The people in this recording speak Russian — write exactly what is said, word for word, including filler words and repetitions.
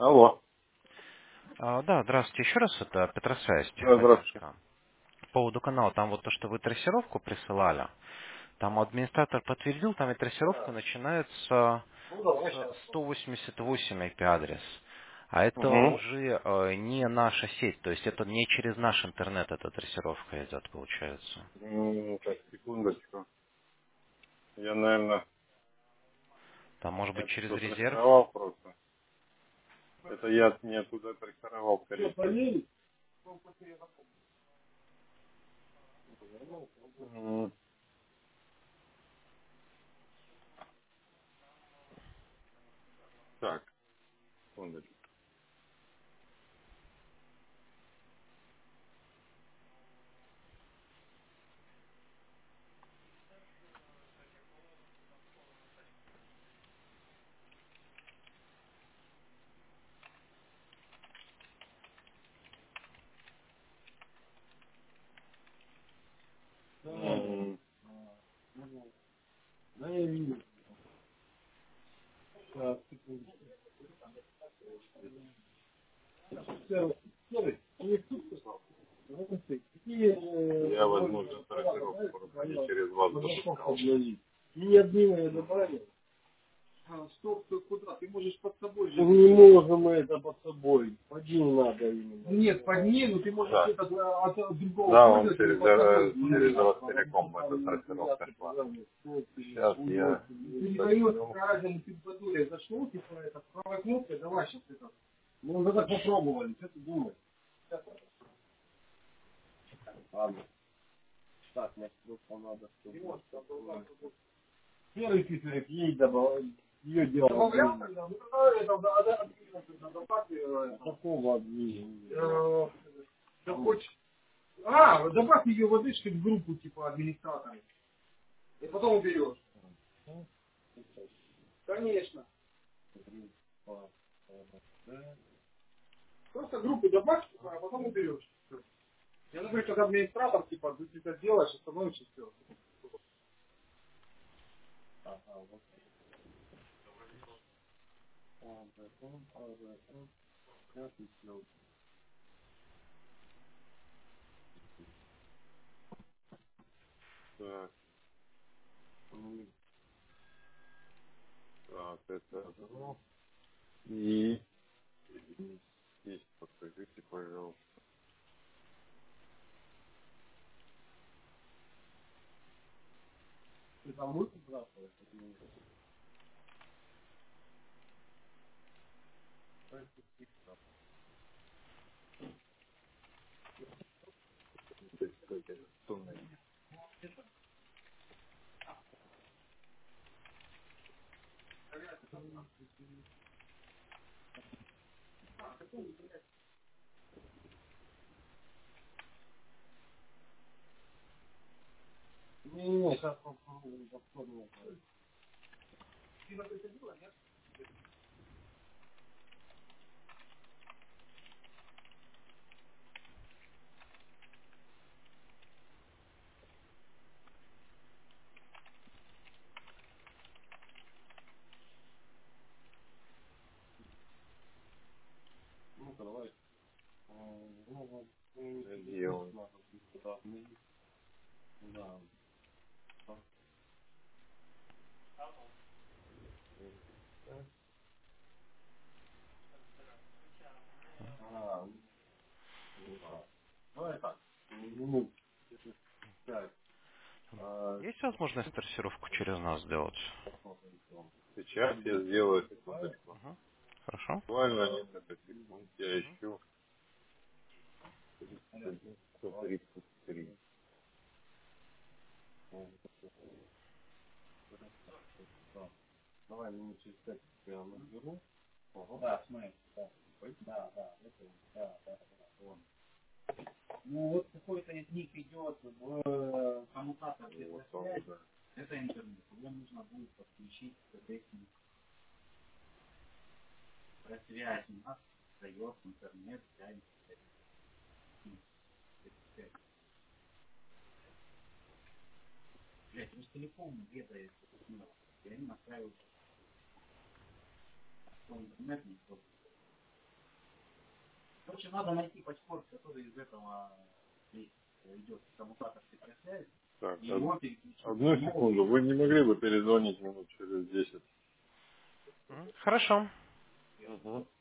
Алло. А, да, здравствуйте еще раз, это Петросвязь, Да, здравствуйте. технодемка. По поводу канала, там вот то, что вы трассировку присылали, там администратор подтвердил, там и трассировка начинается Ну, давай с сейчас. сто восемьдесят восемь ай пи-адрес. А это Угу. уже э, не наша сеть, то есть это не через наш интернет эта трассировка идет, получается. М, Так, секундочку. Я, наверное, Там может быть это через что, резерв. трактовал просто. Это я не оттуда трактовал, скорее всего. М, Так, секундочку. М, Я, возможно, трактировку просто не через вас запускал. А, стоп, ты куда? Ты можешь под собой же. Не можем мы это под собой. Под ней надо именно. Нет, под ней, но ты можешь Да. это от, от другого Да, он пользователя через, под собой. э, через Ну, Ростелеком эта трактировка шла. Сейчас я передает зачту. разные температуре. Зашел, типа, это правой кнопкой, давай сейчас это. Мы уже так попробовали, что ты думаешь? Ладно. Так, мне просто надо, чтобы... Первый циферик ей добавил, ее дело. Добавлял тогда? Ну, тогда это, да, да, да, добавь, э, такого обвинения. Э, да хочешь- А, добавь ее водичкой в группу, типа, администратора. И потом уберешь. Конечно. Просто группу добавь, а потом уберешь. Я, например, как администратор, типа, ты это делаешь, и становишься все. Так, так, это одно. И здесь покажите, пожалуйста. Ты там будешь сбрасывать? То есть, как это, сумма. Не, не, сейчас попробуем, попробуем. Ну-ка, давай. М, ну, вот, м, Где он? надо будет туда. Да. А, ну, да. Давай так. Минут пять. А, Есть возможность трассировку через нас сделать? посмотрим, что. Сейчас я сделаю секундочку. Угу. Хорошо. Буквально несколько секунд я ищу. сто тридцать три. Давай минут через пять я наберу. Ага. Да, смотри. Да, да, да, это, да, да, да, вон. Ну вот какой-то ник идет в э, коммутатор Вот он, связь. да. Это интернет. Его нужно будет подключить к этой связи. У нас дает интернет для интернета. Блять, Ростелеком ведает, и они настраивают свой интернет, не только. Короче, надо найти подспорт, который из этого идет коммутатор прекращает. Так, од... одну секунду. Вы не могли бы перезвонить минут через десять? Хорошо. Угу.